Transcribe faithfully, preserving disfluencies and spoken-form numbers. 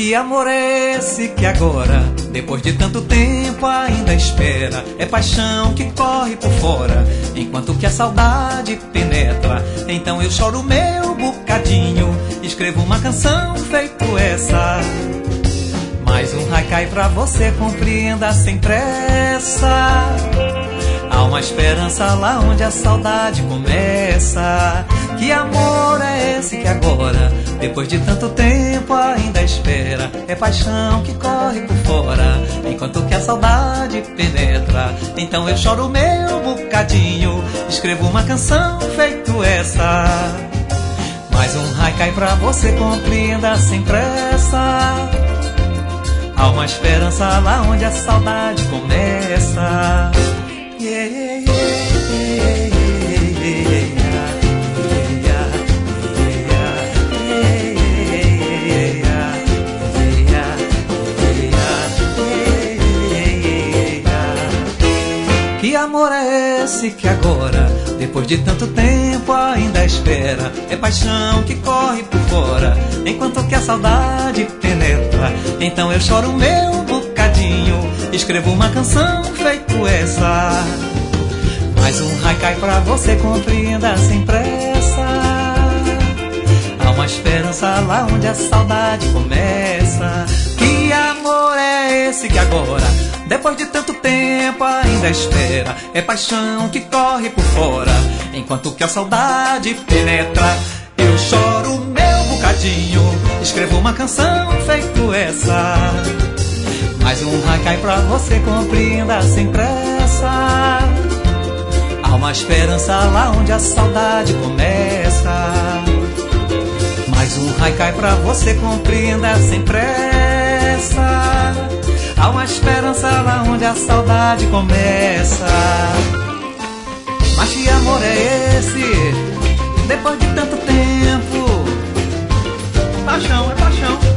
Que amor é esse que agora, depois de tanto tempo, ainda espera? É paixão que corre por fora, enquanto que a saudade penetra. Então eu choro meu bocadinho, escrevo uma canção feito essa. Mais um haikai pra você, compreenda sem pressa. Há uma esperança lá onde a saudade começa. Que amor é esse que agora, depois de tanto tempo, ainda espera? É paixão que corre por fora, enquanto que a saudade penetra. Então eu choro meu bocadinho, escrevo uma canção feito essa. Mais um haikai pra você, compreenda sem pressa. Há uma esperança lá onde a saudade começa. Yeah, yeah, yeah, yeah. Que amor é esse que agora, depois de tanto tempo, ainda espera? É paixão que corre por fora, enquanto que a saudade penetra. Então eu choro meu bocadinho, escrevo uma canção feito essa. Mais um haikai pra você, compreenda sem pressa. Há uma esperança lá onde a saudade começa. Que amor é esse que agora, depois de tanto tempo, ainda espera? É paixão que corre por fora, enquanto que a saudade penetra. Eu choro meu bocadinho, escrevo uma canção feito essa. Mais um haikai pra você, compreenda sem pressa. Há uma esperança lá onde a saudade começa. Mais um haikai pra você, compreenda sem pressa. Há uma esperança lá onde a saudade começa. Mas que amor é esse, depois de tanto tempo? Paixão, é paixão.